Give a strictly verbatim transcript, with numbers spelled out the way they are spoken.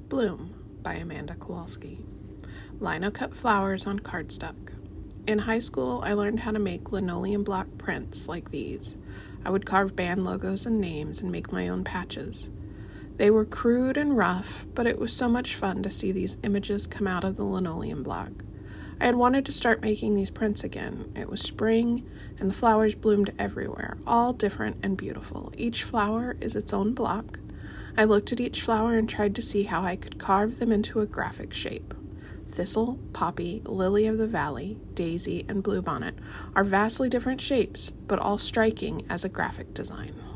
Bloom by Amanda Kowalski. Lino-cut flowers on cardstock. In high school, I learned how to make linoleum block prints like these. I would carve band logos and names and make my own patches. They were crude and rough, but it was so much fun to see these images come out of the linoleum block. I had wanted to start making these prints again. It was spring, and the flowers bloomed everywhere, all different and beautiful. Each flower is its own block. I looked at each flower and tried to see how I could carve them into a graphic shape. Thistle, poppy, lily of the valley, daisy, and bluebonnet are vastly different shapes, but all striking as a graphic design.